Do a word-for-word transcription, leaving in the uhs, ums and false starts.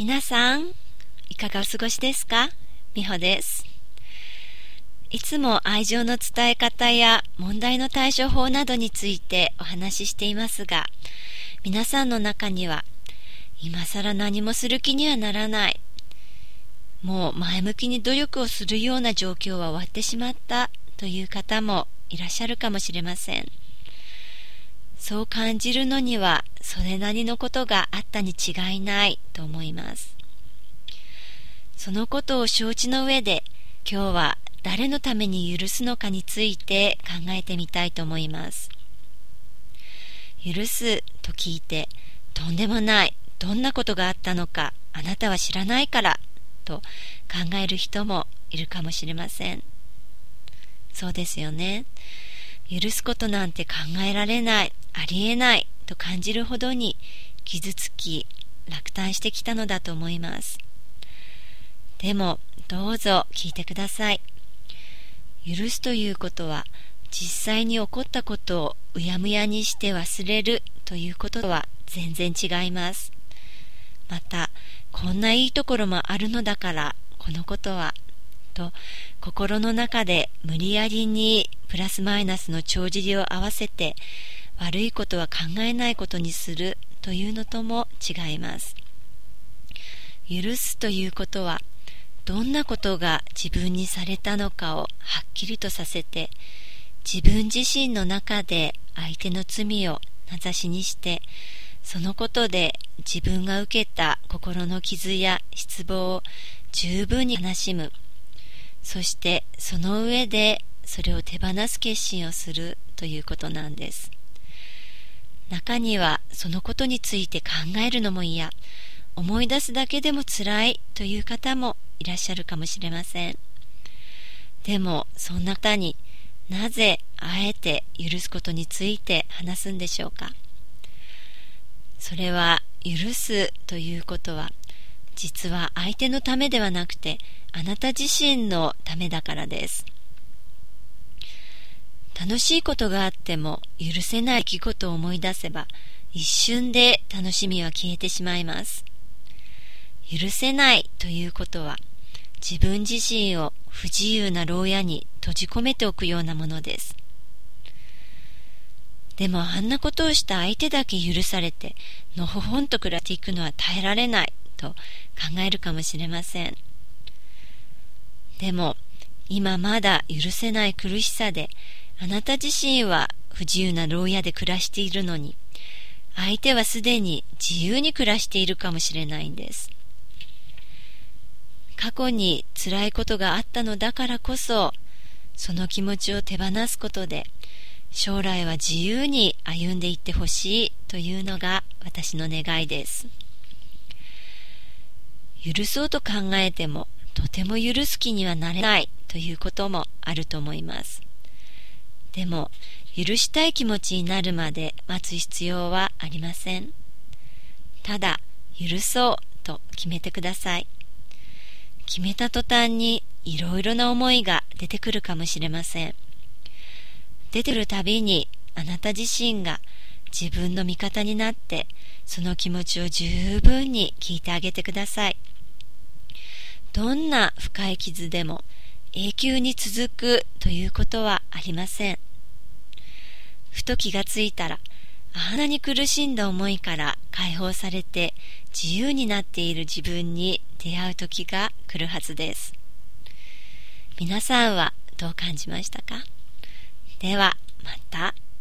皆さん、いかがお過ごしですか？みほです。いつも愛情の伝え方や問題の対処法などについてお話ししていますが、皆さんの中には、今更何もする気にはならない、もう前向きに努力をするような状況は終わってしまったという方もいらっしゃるかもしれません。そう感じるのにはそれなりのことがあったに違いないと思います。そのことを承知の上で、今日は誰のために許すのかについて考えてみたいと思います。許すと聞いて、とんでもない、どんなことがあったのかあなたは知らないからと考える人もいるかもしれません。そうですよね。許すことなんて考えられない、ありえないと感じるほどに傷つき落胆してきたのだと思います。でもどうぞ聞いてください。許すということは、実際に起こったことをうやむやにして忘れるということとは全然違います。また、こんないいところもあるのだからこのことはと心の中で無理やりにプラスマイナスの帳尻を合わせて悪いことは考えないことにするというのとも違います。許すということは、どんなことが自分にされたのかをはっきりとさせて、自分自身の中で相手の罪を名指しにして、そのことで自分が受けた心の傷や失望を十分に悲しむ。そしてその上でそれを手放す決心をするということなんです。中にはそのことについて考えるのも嫌、思い出すだけでもつらいという方もいらっしゃるかもしれません。でもそんな方になぜあえて許すことについて話すんでしょうか。それは、許すということは、実は相手のためではなくて、あなた自身のためだからです。楽しいことがあっても許せない出来事を思い出せば、一瞬で楽しみは消えてしまいます。許せないということは、自分自身を不自由な牢屋に閉じ込めておくようなものです。でもあんなことをした相手だけ許されて、のほほんと暮らしていくのは耐えられないと考えるかもしれません。でも今まだ許せない苦しさで、あなた自身は不自由な牢屋で暮らしているのに、相手はすでに自由に暮らしているかもしれないんです。過去に辛いことがあったのだからこそ、その気持ちを手放すことで、将来は自由に歩んでいってほしいというのが私の願いです。許そうと考えてもとても許す気にはなれないということもあると思います。でも許したい気持ちになるまで待つ必要はありません。ただ許そうと決めてください。決めた途端にいろいろな思いが出てくるかもしれません。出てくるたびにあなた自身が自分の味方になって、その気持ちを十分に聞いてあげてください。どんな深い傷でも永久に続くということはありません。ふと気がついたら、あんなに苦しんだ思いから解放されて自由になっている自分に出会う時が来るはずです。皆さんはどう感じましたか？ではまた。